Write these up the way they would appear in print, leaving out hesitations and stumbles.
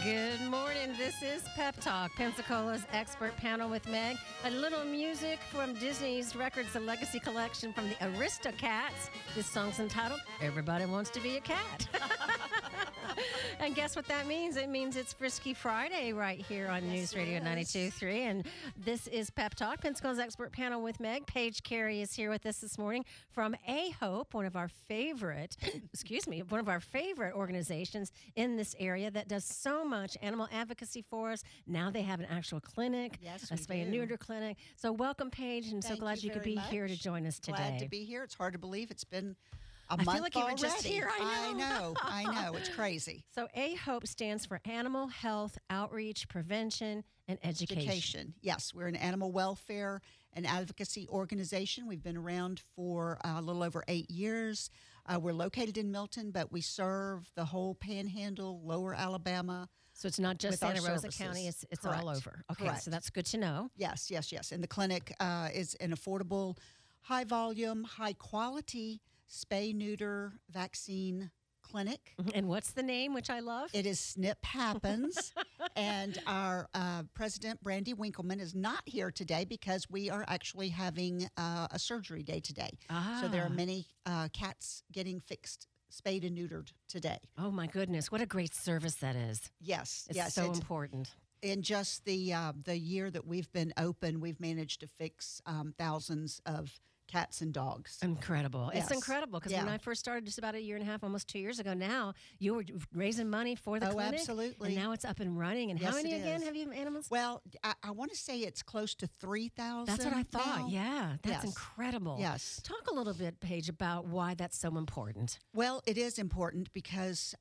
Good morning. This is Pep Talk, Pensacola's expert panel with Meg. A little music from Disney's Records, the Legacy Collection from the Aristocats. This song's entitled Everybody Wants to Be a Cat. And guess what that means? It means it's Frisky Friday right here on News Radio 92.3. And this is Pep Talk, Pensacola's expert panel with Meg. Paige Carey is here with us this morning from AHOPE, one of our favorite organizations in this area that does so much animal advocacy for us. Now they have an actual clinic, a spay and neuter clinic. So welcome, Paige, and so glad you could be here to join us today. Glad to be here. It's hard to believe it's been a month I feel like already. You were just here. I know. It's crazy. So AHOPE stands for Animal Health Outreach, Prevention, and Education. Yes, we're an animal welfare and advocacy organization. We've been around for a little over 8 years. We're located in Milton, but we serve the whole Panhandle, Lower Alabama. So it's not just Santa Rosa County; it's all over. Okay, Correct. So that's good to know. Yes. And the clinic is an affordable, high volume, high quality spay neuter vaccine clinic. And what's the name, which I love? It is Snip Happens. And our president, Brandy Winkleman, is not here today because we are actually having a surgery day today. So there are many cats getting fixed, spayed and neutered today. Oh, my goodness. What a great service that is. Yes. It's so important. In just the year that we've been open, we've managed to fix thousands of cats and dogs. Incredible. Yes. It's incredible because when I first started just about a year and a half, almost 2 years ago now, you were raising money for the clinic. Absolutely. And now it's up and running. And yes, how many again have you animals? Well, I want to say it's close to 3,000. That's what I thought. now. Yeah. That's incredible. Yes. Talk a little bit, Paige, about why that's so important. Well, it is important because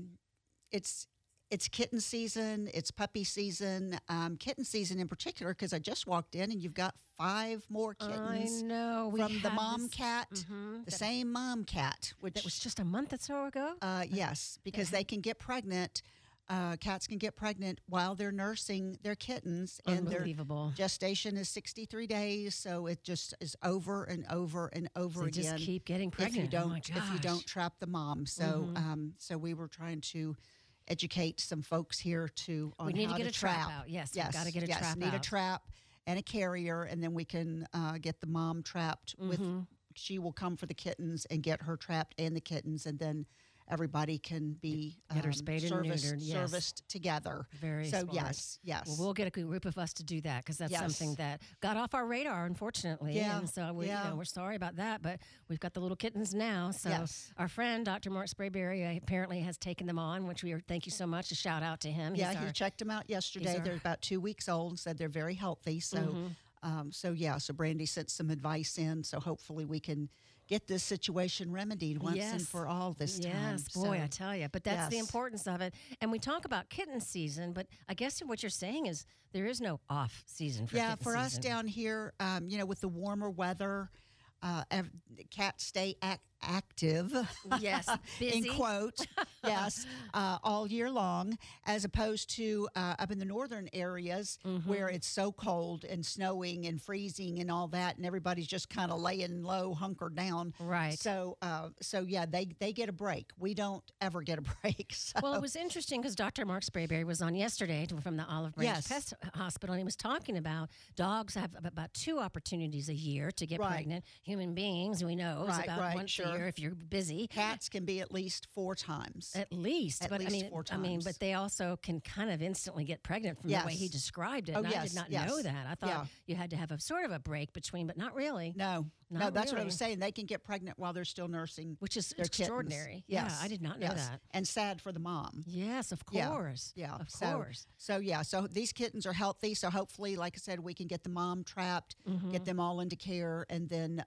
it's kitten season, it's puppy season, kitten season in particular, because I just walked in and you've got 5 more kittens. I know. From the mom cat, the same mom cat. Which that was just a month or so ago? Yes, because they can get pregnant. Cats can get pregnant while they're nursing their kittens. Unbelievable. And their gestation is 63 days, so it just is over and over and over again. Just keep getting pregnant. If you don't trap the mom. So, so we were trying to educate some folks here on we need how to get a trap trap out. Yes, we've got to get a trap out. Need a trap and a carrier, and then we can get the mom trapped with. She will come for the kittens and get her trapped and the kittens, and then everybody can be get her spayed and neutered, serviced together. Very so smart. yes. Well, we'll get a group of us to do that because that's something that got off our radar, unfortunately. Yeah. And so we're sorry about that, but we've got the little kittens now. So our friend, Dr. Mark Sprayberry, apparently has taken them on, which thank you so much. A shout out to him. Yeah, he checked them out yesterday. They're about 2 weeks old and said they're very healthy. So, so Brandy sent some advice in. So hopefully we can get this situation remedied once and for all this time. Yes, boy, I tell you. But that's the importance of it. And we talk about kitten season, but I guess what you're saying is there is no off season for kitten season. Us down here, with the warmer weather, cats stay active. Yes, busy. In quote. Yes, all year long, as opposed to up in the northern areas where it's so cold and snowing and freezing and all that, and everybody's just kind of laying low, hunkered down. Right. So, they get a break. We don't ever get a break. So. Well, it was interesting because Dr. Mark Sprayberry was on yesterday from the Olive Branch Pest Hospital, and he was talking about dogs have about 2 opportunities a year to get pregnant. Human beings, we know, is about once a year if you're busy. Cats can be at least 4 times. At least 4 times. But they also can kind of instantly get pregnant from the way he described it. And I did not know that. I thought you had to have a sort of a break between, but not really. No, that's what I was saying. They can get pregnant while they're still nursing, which is their extraordinary. Yes. Yeah, I did not know that. And sad for the mom. Yes, of course. Yeah. Of course. So these kittens are healthy. So hopefully, like I said, we can get the mom trapped, get them all into care, and then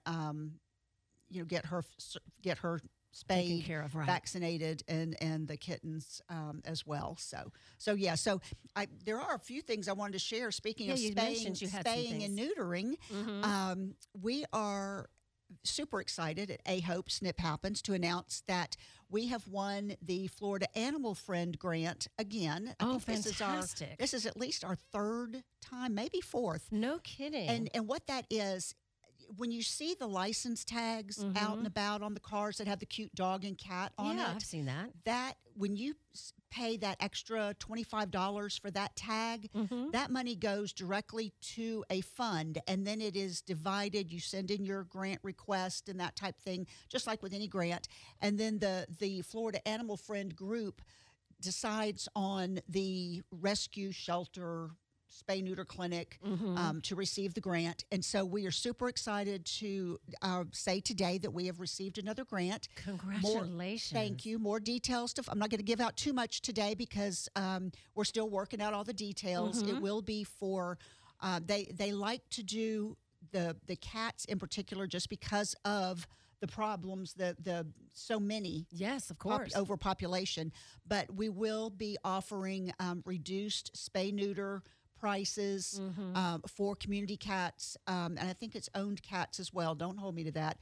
get her spayed, care of, vaccinated, and the kittens as well. So there are a few things I wanted to share. Speaking of spaying and neutering, we are super excited at AHOPE Snip Happens to announce that we have won the Florida Animal Friend grant again. Oh, fantastic. This is at least our 3rd time, maybe 4th. No kidding. And what that is, when you see the license tags out and about on the cars that have the cute dog and cat on it. Yeah, I've seen that. That when you pay that extra $25 for that tag, that money goes directly to a fund, and then it is divided. You send in your grant request and that type thing, just like with any grant. And then the Florida Animal Friend group decides on the rescue shelter spay-neuter clinic to receive the grant. And so we are super excited to say today that we have received another grant. Congratulations. Thank you. More details. I'm not going to give out too much today because we're still working out all the details. It will be for, they like to do the cats in particular just because of the problems, the so many. Yes, of course. Overpopulation. But we will be offering reduced spay-neuter prices for community cats, and I think it's owned cats as well. Don't hold me to that.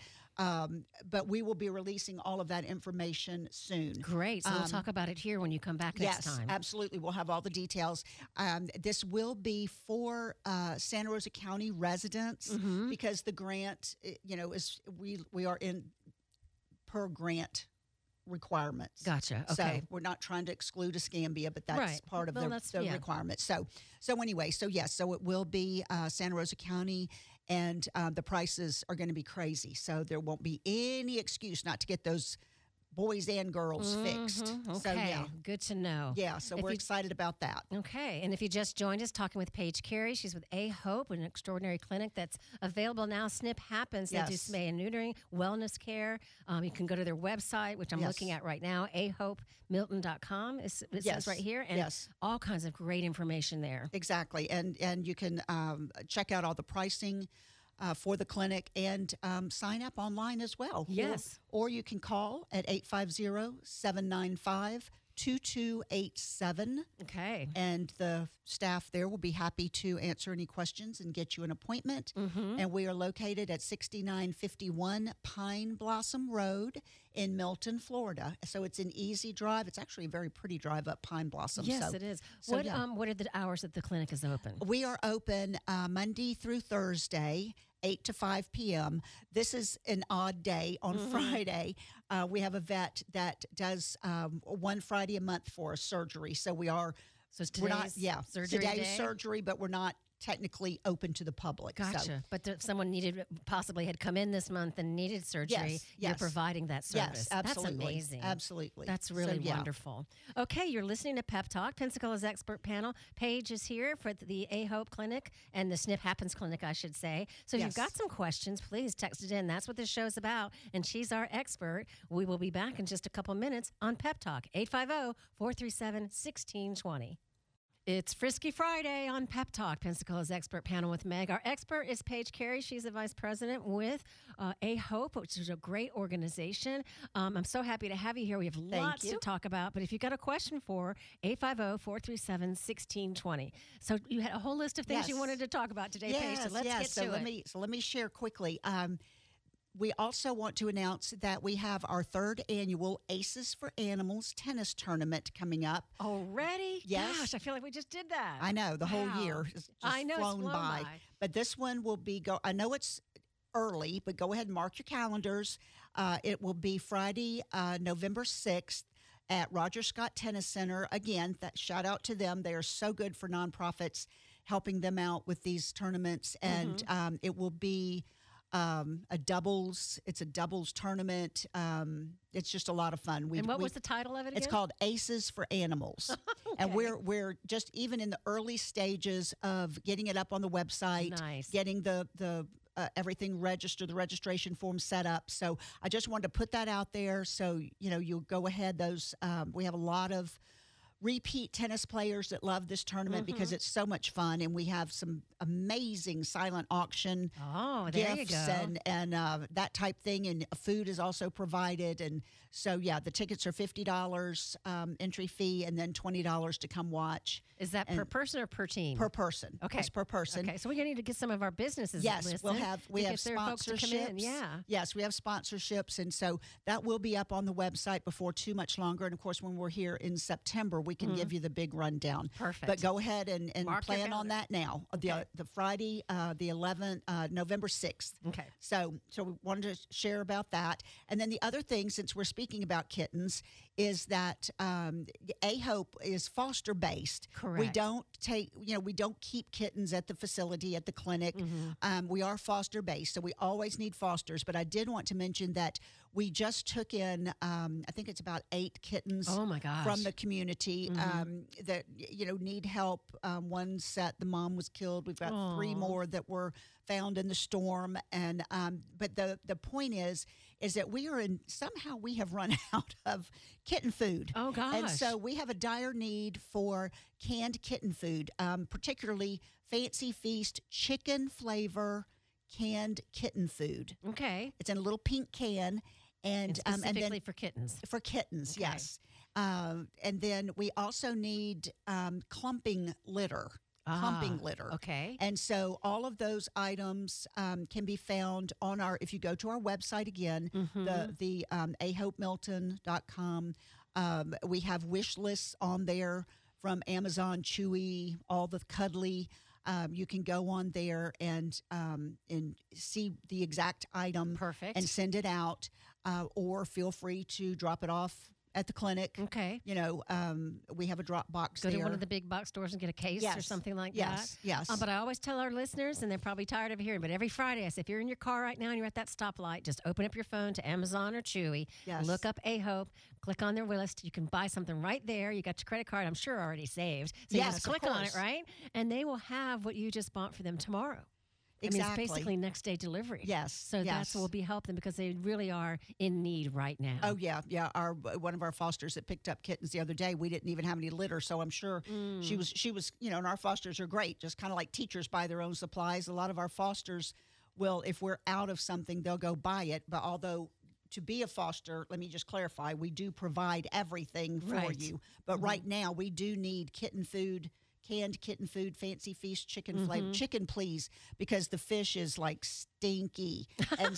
But we will be releasing all of that information soon. Great. So we'll talk about it here when you come back next time. Yes, absolutely. We'll have all the details. This will be for Santa Rosa County residents because the grant, is we are in per grant requirements. Gotcha. Okay. So we're not trying to exclude Escambia, but that's part of the requirements. So anyway, so it will be Santa Rosa County, and the prices are going to be crazy. So there won't be any excuse not to get those boys and girls fixed. Okay. So, Good to know. Yeah, so we're excited about that. Okay. And if you just joined us, talking with Paige Carey, she's with AHOPE, an extraordinary clinic that's available now. SNP Happens. They do spay and neutering, wellness care. You can go to their website, which I'm looking at right now, ahopemilton.com. It says right here. And all kinds of great information there. Exactly. And you can check out all the pricing for the clinic and sign up online as well. Yes. Or you can call at 850-795-2287. Okay. And the staff there will be happy to answer any questions and get you an appointment. And we are located at 6951 Pine Blossom Road in Milton, Florida. So it's an easy drive. It's actually a very pretty drive up Pine Blossom. Yes, it is. What are the hours that the clinic is open? We are open Monday through Thursday, 8 to 5 p.m. This is an odd day on Friday. We have a vet that does one Friday a month for a surgery. So we are. So today's surgery today's day? Surgery, but we're not technically open to the public. Gotcha. So. But if someone possibly had come in this month and needed surgery, you're providing that service. Yes, absolutely. That's amazing. Absolutely. That's really wonderful. Okay, you're listening to Pep Talk, Pensacola's expert panel. Paige is here for the AHOPE Clinic and the SNP Happens Clinic, I should say. So if you've got some questions, please text it in. That's what this show's about, and she's our expert. We will be back in just a couple minutes on Pep Talk, 850-437-1620. It's Frisky Friday on Pep Talk, Pensacola's expert panel with Meg. Our expert is Paige Carey. She's the vice president with AHOPE, which is a great organization. I'm so happy to have you here. We have lots to talk about, but if you've got a question for 850-437-1620. So you had a whole list of things you wanted to talk about today, Paige, so let's get to it. Let me share quickly. We also want to announce that we have our third annual Aces for Animals tennis tournament coming up. Already? Yes. Gosh, I feel like we just did that. I know, the whole year has just flown by. But this one will be, I know it's early, but go ahead and mark your calendars. It will be Friday, November 6th at Roger Scott Tennis Center. Again, shout out to them. They are so good for nonprofits, helping them out with these tournaments. And it will be... it's a doubles tournament. It's just a lot of fun. And what was the title of it again? It's called Aces for Animals. Okay. And we're just even in the early stages of getting it up on the website, getting the everything registered, the registration form set up. So I just wanted to put that out there. So, you'll go ahead. We have a lot of repeat tennis players that love this tournament because it's so much fun, and we have some amazing silent auction gifts and that type thing, and food is also provided. And so the tickets are $50 entry fee, and then $20 to come watch. Is that per person or per team? Per person. Okay, it's per person. Okay, so we need to get some of our businesses. Yes, listed we have sponsorships. Yes, we have sponsorships, and so that will be up on the website before too much longer. And of course, when we're here in September, we we can give you the big rundown. Perfect. But go ahead and plan on that now. Okay. The Friday, the 11th, November 6th. Okay. So we wanted to share about that. And then the other thing, since we're speaking about kittens, is that A-Hope is foster based. Correct. We don't we don't keep kittens at the facility, at the clinic. We are foster based, so we always need fosters. But I did want to mention that we just took in, I think it's about 8 kittens. Oh my gosh. From the community that need help. One set, the mom was killed. We've got 3 more that were found in the storm. And but the point is that somehow we have run out of kitten food. Oh gosh. And so we have a dire need for canned kitten food, particularly Fancy Feast chicken flavor canned kitten food. Okay. It's in a little pink can. And specifically for kittens. For kittens, okay. yes. And then we also need clumping litter. Clumping litter. Okay. And so all of those items can be found on if you go to our website again, the ahopemilton.com. We have wish lists on there from Amazon, Chewy, all the cuddly. You can go on there and see the exact item. Perfect. And send it out, or feel free to drop it off at the clinic. Okay. We have a drop box Go there. to one of the big box stores and get a case or something like that. Yes. But I always tell our listeners, and they're probably tired of hearing, but every Friday I say, if you're in your car right now and you're at that stoplight, just open up your phone to Amazon or Chewy, look up A-Hope, click on their list. You can buy something right there. You got your credit card, I'm sure, already saved. So you just click on it, right? And they will have what you just bought for them tomorrow. Exactly. I mean, it's basically next day delivery. Yes. So that's what will be help them because they really are in need right now. Oh, yeah. Yeah. One of our fosters that picked up kittens the other day, we didn't even have any litter. So I'm sure she was, and our fosters are great, just kind of like teachers buy their own supplies. A lot of our fosters will, if we're out of something, they'll go buy it. But although to be a foster, let me just clarify, we do provide everything for you. But right now we do need kitten food, canned kitten food, Fancy Feast chicken flavor. Chicken, please, because the fish is like stinky. And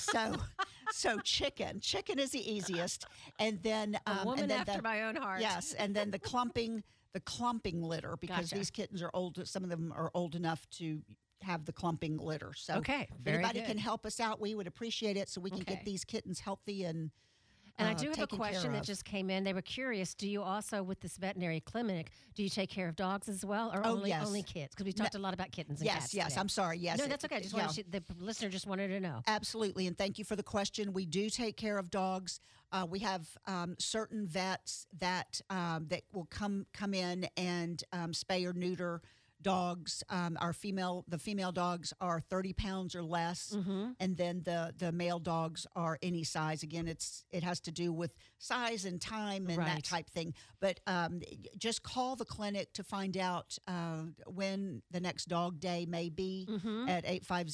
so chicken is the easiest. And then a woman and then after my own heart. Yes, and then the clumping litter, because these kittens are old. Some of them are old enough to have the clumping litter. So if anybody can help us out, we would appreciate it so we can get these kittens healthy and I do have a question that just came in. They were curious. Do you also, with this veterinary clinic, do you take care of dogs as well, or only kids? Because we talked a lot about kittens and cats today. I'm sorry. Yes. No, that's okay. Just the listener just wanted to know. Absolutely, and thank you for the question. We do take care of dogs. We have certain vets that will come in and spay or neuter dogs. The female dogs are 30 pounds or less, and then the male dogs are any size. Again, it has to do with size and time and that type thing. But just call the clinic to find out when the next dog day may be at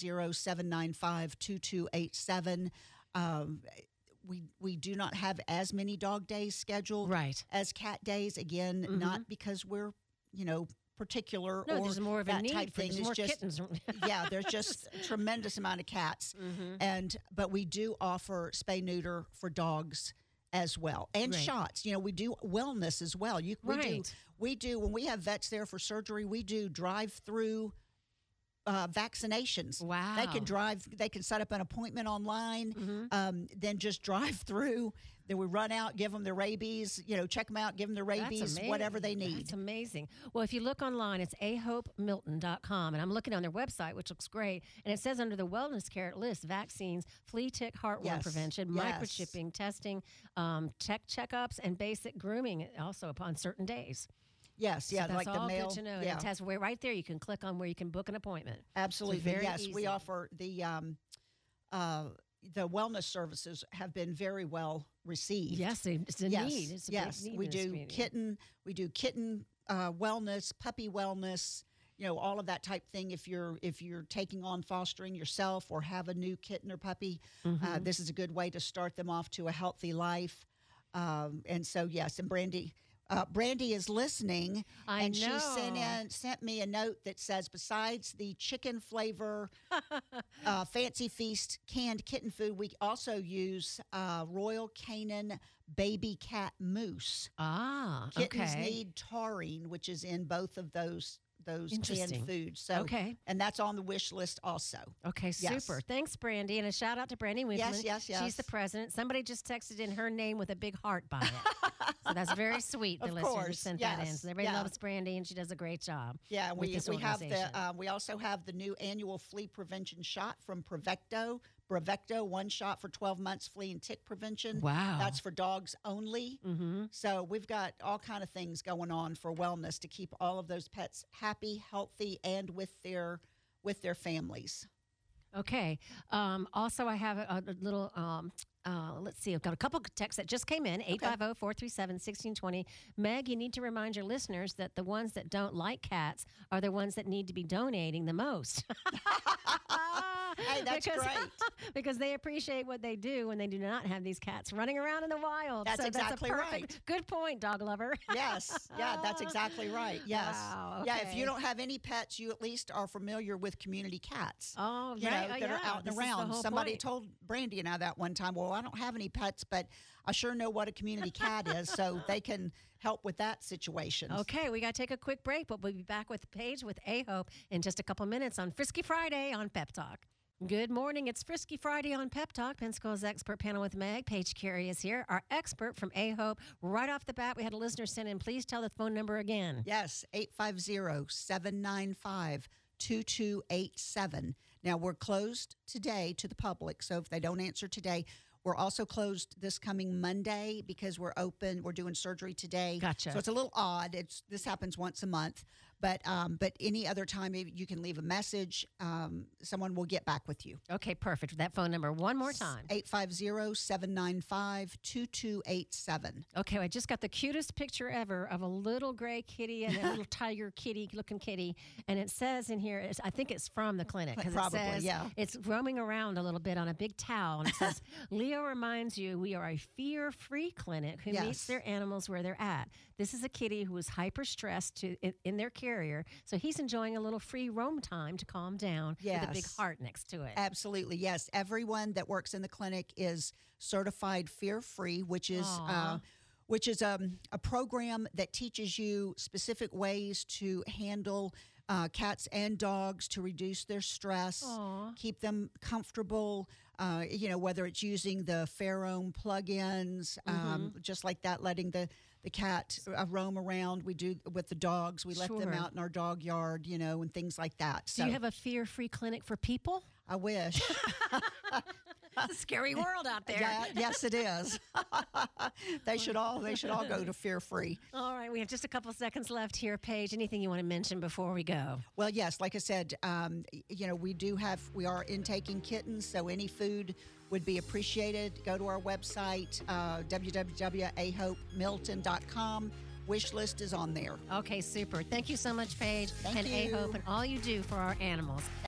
850-795-2287. We do not have as many dog days scheduled as cat days. Again, not because we're particular or there's more of that a need type for thing. more just, kittens. there's just a tremendous amount of cats, but we do offer spay neuter for dogs as well, and shots. We do wellness as well. We do when we have vets there for surgery. We do drive-through vaccinations. Wow. They can set up an appointment online, then just drive through. Then we run out, give them their rabies, check them out, give them their rabies, whatever they need. That's amazing. Well, if you look online, it's ahopemilton.com, and I'm looking on their website, which looks great, and it says under the wellness care it lists vaccines, flea, tick, heartworm prevention, microchipping, testing, tech checkups, and basic grooming also upon certain days. Yes, so that's like all the mail. Good to know. Yeah. It has right there. You can click on where you can book an appointment. Absolutely. So yes, easy. We offer the wellness services have been very well received. Yes, it's a need. It's a big need. We do kitten wellness, puppy wellness. All of that type thing. If you're taking on fostering yourself or have a new kitten or puppy, this is a good way to start them off to a healthy life. And so yes, and Brandy. Brandy is listening, and know. she sent me a note that says, besides the chicken flavor Fancy Feast canned kitten food, we also use Royal Canin baby cat mousse. Kittens need taurine, which is in both of those canned foods. So, and that's on the wish list also. Okay, super. Thanks, Brandy. And a shout out to Brandy Winkman. Yes. She's the president. Somebody just texted in her name with a big heart by it. So that's very sweet. The listener sent that in. So everybody loves Brandy, and she does a great job. Yeah, we have we also have the new annual flea prevention shot from Bravecto, 1 shot for 12 months flea and tick prevention. Wow. That's for dogs only. Mm-hmm. So we've got all kind of things going on for wellness to keep all of those pets happy, healthy, and with their families. Okay. Also, I have a little, let's see, I've got a couple of texts that just came in, 850-437-1620. Meg, you need to remind your listeners that the ones that don't like cats are the ones that need to be donating the most. Hey, that's great. Because they appreciate what they do when they do not have these cats running around in the wild. That's exactly that's a perfect, right. Good point, dog lover. Yes. Yeah, that's exactly right. Yes. Wow, okay. Yeah, if you don't have any pets, you at least are familiar with community cats. Oh, that are out and around. Somebody told Brandy and I that one time, well, I don't have any pets, but I sure know what a community cat is, so they can help with that situation. Okay, we got to take a quick break, but we'll be back with Paige with A-Hope in just a couple minutes on Frisky Friday on Pep Talk. Good morning. It's Frisky Friday on Pep Talk. Pensacola's expert panel with Meg. Paige Carey is here, our expert from A-Hope. Right off the bat, we had a listener send in. Please tell the phone number again. Yes, 850-795-2287. Now, we're closed today to the public, so if they don't answer today, we're also closed this coming Monday because we're open. We're doing surgery today. Gotcha. So it's a little odd. This happens once a month. But any other time, you can leave a message. Someone will get back with you. Okay, perfect. That phone number one more time. 850-795-2287. Okay, I just got the cutest picture ever of a little gray kitty and a little tiger kitty-looking kitty. And it says in here, I think it's from the clinic. Because it says it's roaming around a little bit on a big towel. And it says, Leo reminds you we are a fear-free clinic who meets their animals where they're at. This is a kitty who is hyper-stressed in their carrier, so he's enjoying a little free roam time to calm down with a big heart next to it. Absolutely, yes. Everyone that works in the clinic is certified fear-free, which is a program that teaches you specific ways to handle cats and dogs to reduce their stress, keep them comfortable. Whether it's using the Ferome plugins, just like that, letting the cat roam around. We do with the dogs. We let them out in our dog yard, and things like that. So, do you have a fear-free clinic for people? I wish. It's a scary world out there. Yes, it is. They should all go to fear-free. All right, we have just a couple seconds left here, Paige. Anything you want to mention before we go? Well, yes, like I said, we are intaking kittens, so any food would be appreciated. Go to our website, www.ahopemilton.com. Wish list is on there. Okay, super. Thank you so much, Paige. Thank you. A-Hope and all you do for our animals.